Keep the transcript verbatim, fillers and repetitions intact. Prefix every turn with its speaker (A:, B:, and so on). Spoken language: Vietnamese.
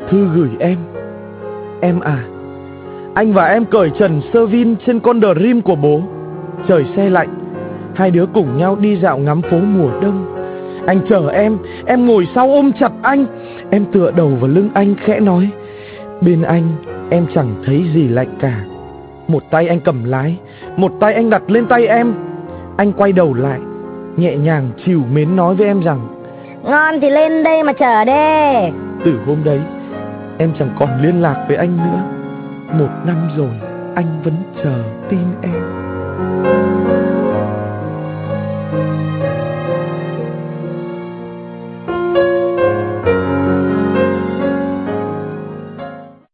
A: Thư gửi em. Em à, anh và em cởi trần sơ vin trên con Dream của bố. Trời se lạnh, hai đứa cùng nhau đi dạo ngắm phố mùa đông. Anh chờ em, em ngồi sau ôm chặt anh. Em tựa đầu vào lưng anh khẽ nói: bên anh em chẳng thấy gì lạnh cả. Một tay anh cầm lái, một tay anh đặt lên tay em. Anh quay đầu lại, nhẹ nhàng trìu mến nói với em rằng:
B: ngon thì lên đây mà chờ đi.
A: Từ hôm đấy em chẳng còn liên lạc với anh nữa. Một năm rồi anh vẫn chờ tin em.